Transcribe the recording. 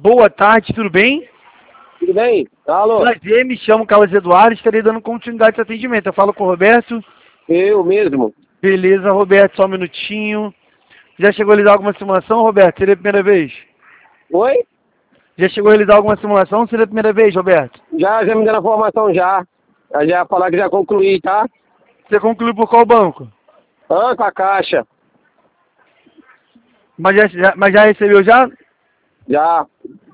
Boa tarde, tudo bem? Tudo bem? Alô? Prazer, me chamo Carlos Eduardo, estarei dando continuidade ao atendimento. Eu falo com o Roberto. Eu mesmo. Beleza, Roberto, só um minutinho. Já chegou a realizar alguma simulação, Roberto? Seria a primeira vez? Oi? Já chegou a realizar alguma simulação? Seria a primeira vez, Roberto? Já me deram a formação já. Já falar que já concluí, tá? Você concluiu por qual banco? Com a Caixa. Mas já recebeu já? Já.